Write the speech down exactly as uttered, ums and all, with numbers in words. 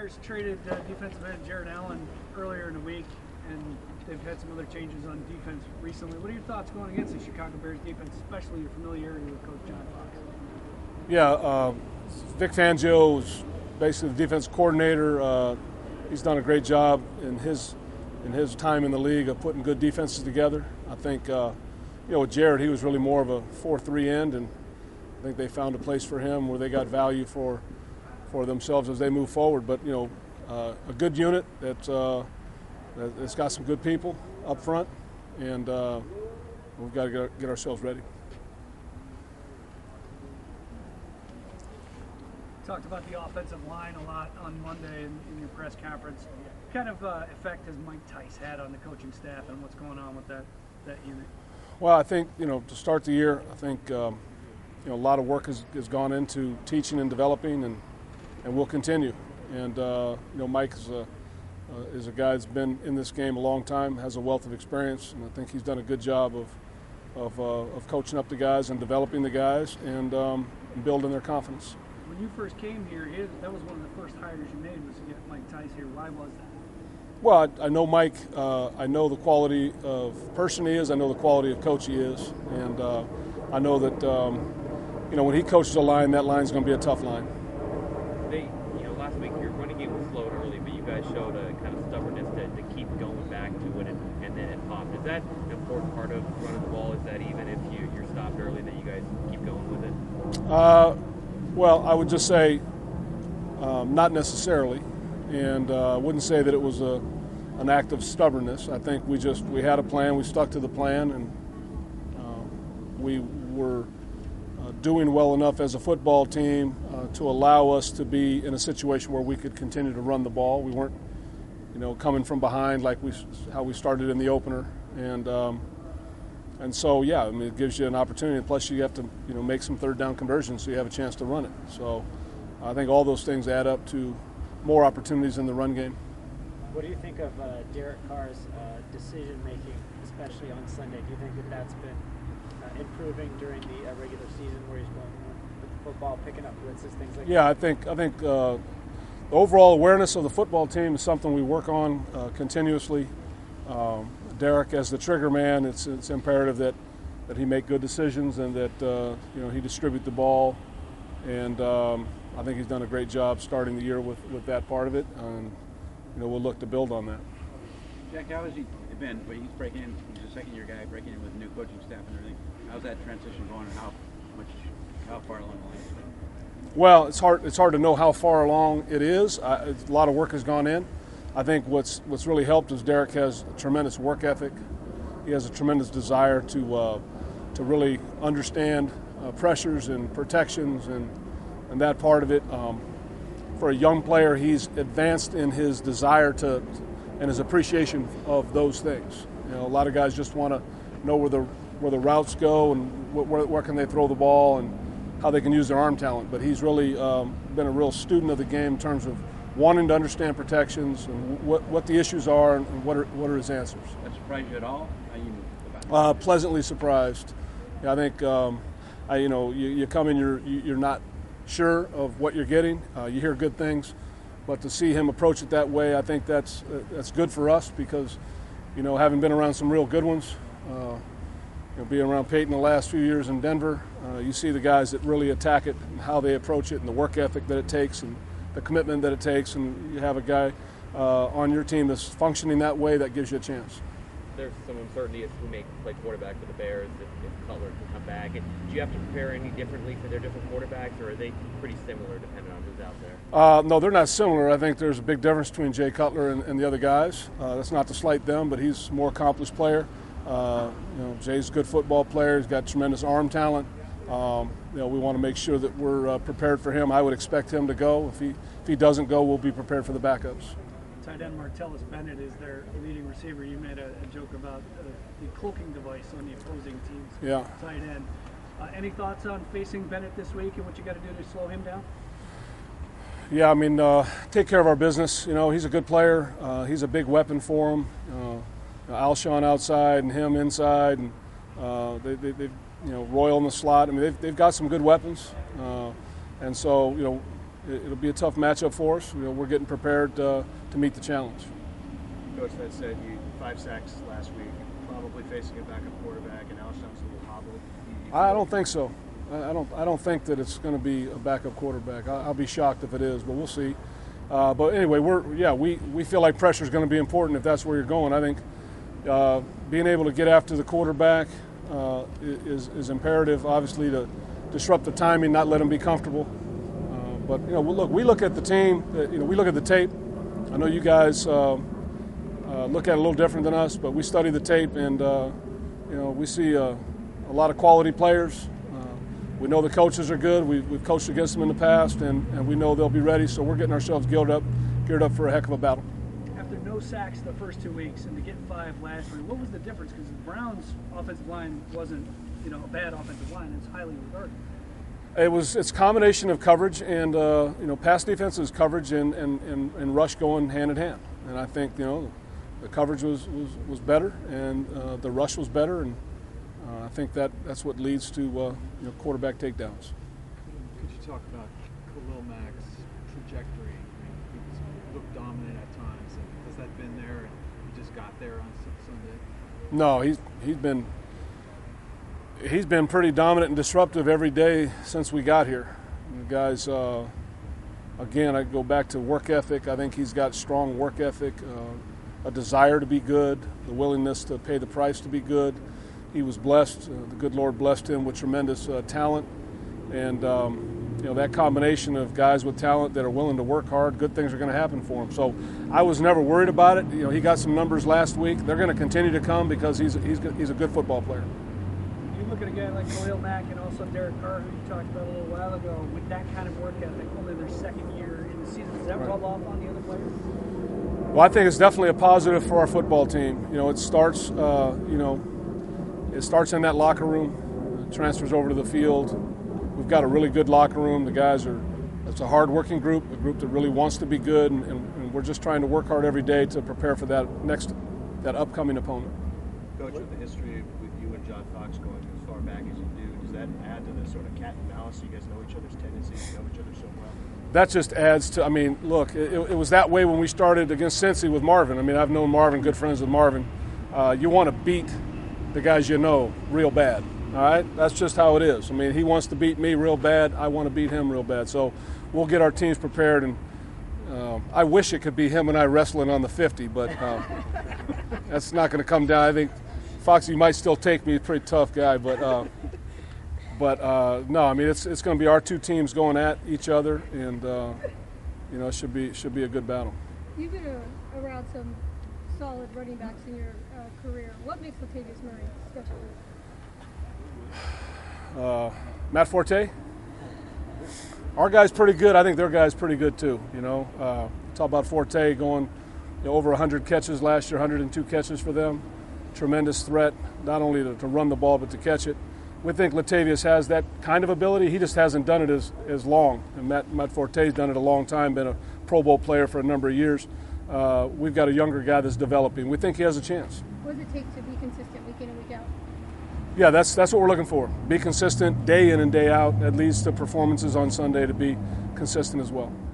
Bears traded uh, defensive end Jared Allen earlier in the week, and they've had some other changes on defense recently. What are your thoughts going against the Chicago Bears defense, especially your familiarity with Coach John Fox? Yeah, uh, Vic Fangio is basically the defense coordinator. Uh, he's done a great job in his in his time in the league of putting good defenses together. I think, uh, you know, with Jared, he was really more of a four three end, and I think they found a place for him where they got value for for themselves as they move forward. But, you know, uh, a good unit that, uh, that's got some good people up front, and uh, we've got to get, get ourselves ready. Talked about the offensive line a lot on Monday in, in your press conference. What kind of uh, effect has Mike Tice had on the coaching staff, and what's going on with that, that unit? Well, I think, you know, to start the year, I think, um, you know, a lot of work has, has gone into teaching and developing, and and we'll continue. And, uh, you know, Mike is a, uh, is a guy that's been in this game a long time, has a wealth of experience, and I think he's done a good job of of, uh, of coaching up the guys and developing the guys and um, building their confidence. When you first came here, it, that was one of the first hires you made was to get Mike Tice here. Why was that? Well, I, I know Mike. Uh, I know the quality of person he is. I know the quality of coach he is, and uh, I know that um, you know when he coaches a line, that line's going to be a tough line. They, you know, last week your running game was slowed early, but you guys showed a kind of stubbornness to, to keep going back to it, and, and then it popped. Is that an important part of running the ball? Is that even if you, you're stopped early, that you guys keep going with it? Uh, well, I would just say um, not necessarily, and I uh, wouldn't say that it was a an act of stubbornness. I think we just we had a plan, we stuck to the plan, and uh, we were uh, doing well enough as a football team uh, to allow us to be in a situation where we could continue to run the ball. We weren't, you know, coming from behind like we how we started in the opener, and um, and so yeah, I mean it gives you an opportunity. Plus, you have to you know make some third down conversions so you have a chance to run it. So I think all those things add up to more opportunities in the run game. What do you think of uh, Derek Carr's uh, decision making, especially on Sunday? Do you think that that's been uh, improving during the uh, regular season, where he's going with the football, picking up blitzes, things like yeah, that? I think I think uh, the overall awareness of the football team is something we work on uh, continuously. Um, Derek, as the trigger man, it's it's imperative that, that he make good decisions and that uh, you know he distribute the ball, and um, I think he's done a great job starting the year with, with that part of it. And, you know, we'll look to build on that. Jack, how has he been? Well, he's breaking in. He's a second-year guy, breaking in with new coaching staff and everything. How's that transition going, and how much, how far along the line is it? Well, it's hard. It's hard to know how far along it is. Uh, a lot of work has gone in. I think what's what's really helped is Derek has a tremendous work ethic. He has a tremendous desire to uh, to really understand uh, pressures and protections and and that part of it. Um, For a young player, he's advanced in his desire to and his appreciation of those things. You know, a lot of guys just want to know where the where the routes go and where, where can they throw the ball and how they can use their arm talent. But he's really um, been a real student of the game in terms of wanting to understand protections and what, what the issues are and what are what are his answers. That surprised you at all? How you uh, pleasantly surprised. Yeah, I think um, I, you know you, you come in, you're you're not sure of what you're getting. Uh, you hear good things, but to see him approach it that way, I think that's uh, that's good for us because, you know, having been around some real good ones, uh, you know, being around Peyton the last few years in Denver, uh, you see the guys that really attack it and how they approach it and the work ethic that it takes and the commitment that it takes, and you have a guy uh, on your team that's functioning that way, that gives you a chance. There's some uncertainty as to who may play quarterback for the Bears if, if Cutler can come back. And do you have to prepare any differently for their different quarterbacks, or are they pretty similar depending on who's out there? Uh, no, they're not similar. I think there's a big difference between Jay Cutler and, and the other guys. Uh, that's not to slight them, but he's a more accomplished player. Uh, you know, Jay's a good football player. He's got tremendous arm talent. Um, you know, we want to make sure that we're uh, prepared for him. I would expect him to go. If he if he doesn't go, we'll be prepared for the backups. Tight end Martellus Bennett is their leading receiver. You made a, a joke about uh, the cloaking device on the opposing team's yeah. tight end. Uh, any thoughts on facing Bennett this week and what you got to do to slow him down? Yeah, I mean, uh, take care of our business. You know, he's a good player. Uh, he's a big weapon for him. Uh, Alshon outside and him inside, and uh, they, they, they, you know, Royal in the slot. I mean, they've, they've got some good weapons, uh, and so you know, it, it'll be a tough matchup for us. You know, we're getting prepared uh, to meet the challenge. Coach, that said, you five sacks last week, probably facing a backup quarterback, and Alshon's a little hobbled. You, you I don't think so. I, I don't. I don't think that it's going to be a backup quarterback. I, I'll be shocked if it is, but we'll see. Uh, but anyway, we're yeah we, we feel like pressure is going to be important if that's where you're going. I think uh, being able to get after the quarterback uh, is is imperative. Obviously, to disrupt the timing, not let them be comfortable. Uh, but you know, look, we look at the team. Uh, you know, we look at the tape. I know you guys uh, uh, look at it a little different than us, but we study the tape, and uh, you know, we see uh, a lot of quality players. We know the coaches are good. We've, we've coached against them in the past, and, and we know they'll be ready. So we're getting ourselves geared up, geared up for a heck of a battle. After no sacks the first two weeks and to get five last week, what was the difference? Because the Browns' offensive line wasn't, you know, a bad offensive line. It's highly regarded. It was it's a combination of coverage and uh, you know pass defense is coverage and, and, and, and rush going hand in hand. And I think you know the coverage was was, was better and uh, the rush was better and. Uh, I think that that's what leads to uh, you know quarterback takedowns. Could you talk about Khalil Mack's trajectory? I mean, he was, looked dominant at times. And has that been there? And he just got there on Sunday. No, he's he's been he's been pretty dominant and disruptive every day since we got here. The guys, uh, again, I go back to work ethic. I think he's got strong work ethic, uh, a desire to be good, the willingness to pay the price to be good. He was blessed. Uh, the good Lord blessed him with tremendous uh, talent, and um, you know that combination of guys with talent that are willing to work hard, good things are going to happen for him. So I was never worried about it. You know, he got some numbers last week. They're going to continue to come because he's he's he's a good football player. You look at a guy like Khalil Mack and also Derek Carr, who you talked about a little while ago, with that kind of work ethic, only their second year in the season. Does that Right. rub off on the other players? Well, I think it's definitely a positive for our football team. You know, it starts uh, you know. It starts in that locker room, transfers over to the field. We've got a really good locker room. The guys are, it's a hard-working group, a group that really wants to be good, and, and, and we're just trying to work hard every day to prepare for that next, that upcoming opponent. Coach, with the history with you and John Fox going as far back as you do, does that add to the sort of cat and mouse? You guys know each other's tendencies, you know each other so well. That just adds to, I mean, look, it, it was that way when we started against Cincy with Marvin. I mean, I've known Marvin, good friends with Marvin. Uh, you want to beat the guys you know real bad, all right? That's just how it is. I mean, he wants to beat me real bad. I want to beat him real bad. So we'll get our teams prepared, and uh, I wish it could be him and I wrestling on the fifty, but uh, that's not going to come down. I think Foxy might still take me. He's a pretty tough guy, but uh, but uh, no, I mean, it's it's going to be our two teams going at each other, and uh, you know, it should be should be a good battle. You've been a, around some solid running backs in your uh, career. What makes Latavius Murray special? Uh, Matt Forte. Our guy's pretty good. I think their guy's pretty good too. You know, uh, talk about Forte going you know, over one hundred catches last year, one hundred two catches for them. Tremendous threat, not only to, to run the ball but to catch it. We think Latavius has that kind of ability. He just hasn't done it as, as long. And Matt, Matt Forte's done it a long time, been a Pro Bowl player for a number of years. Uh, we've got a younger guy that's developing. We think he has a chance. What does it take to be consistent week in and week out? Yeah, that's that's what we're looking for. Be consistent day in and day out. That leads to performances on Sunday to be consistent as well.